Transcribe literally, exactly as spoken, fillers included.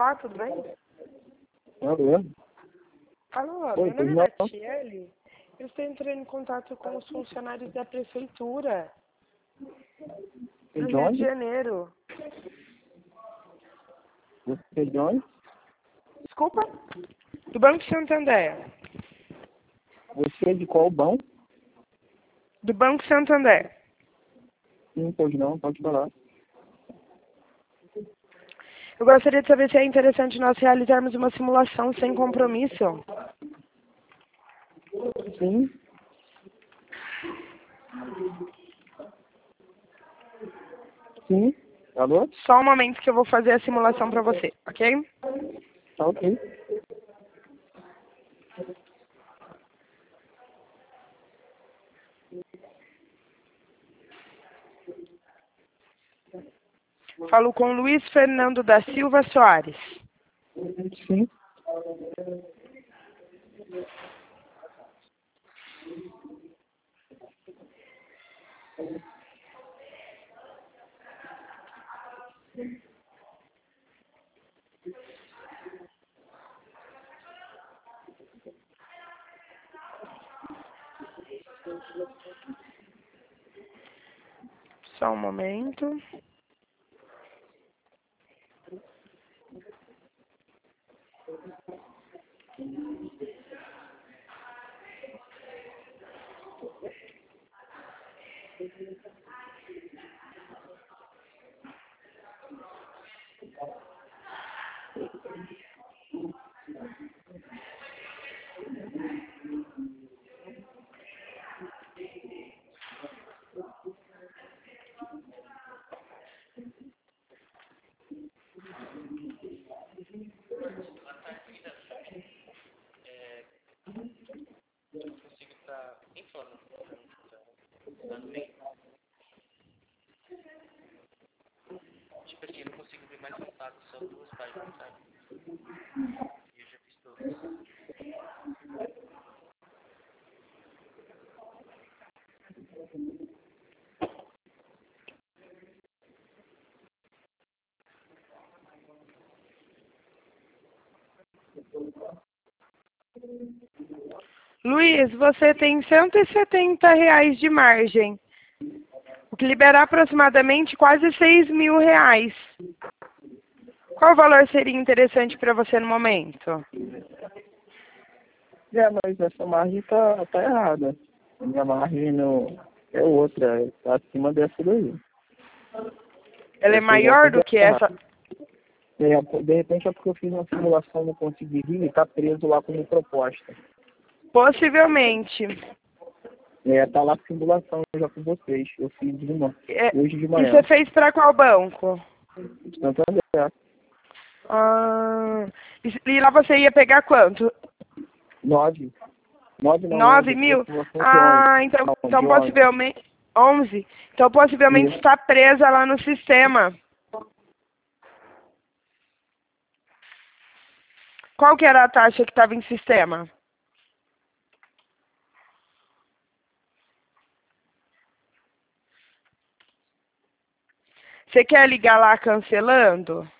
Olá, tudo bem? Alô? Alô, Oi, meu nome tudo é bom? Natiele. Eu estou entrando em contato com os funcionários da prefeitura, no De Rio de onde? Janeiro. Você é de onde? Desculpa? Do Banco Santander. Você é de qual banco? Do Banco Santander. Sim, pode não, pode falar. Eu gostaria de saber se é interessante nós realizarmos uma simulação sem compromisso. Sim. Sim. Alô? Só um momento que eu vou fazer a simulação para você, ok? Tá ok. Falo com Luiz Fernando da Silva Soares. Sim. Só um momento. Tipo assim, eu não consigo ver mais contato, só duas páginas, sabe? E eu já fiz todas. Luiz, você tem cento e setenta reais de margem, o que libera aproximadamente quase seis mil reais. Qual valor seria interessante para você no momento? É, mas essa margem tá, tá errada. A minha margem não é outra, tá acima dessa daí. Ela é Eu fiz uma maior coisa do que essa? errada. É, de repente é porque eu fiz uma simulação, não consegui vir e tá preso lá como proposta. Possivelmente. É, tá lá a simulação já com vocês. Eu fiz uma É, hoje de e manhã. você fez para qual banco? Santander. Ah, e, e lá você ia pegar quanto? Nove. Nove não, onze. Nove Eu fiz a mil? simulação de onze. Ah, então, Não, então de onze. possivelmente... Onze? Então possivelmente Isso. está presa lá no sistema. Qual que era a taxa que estava em sistema? Você quer ligar lá cancelando?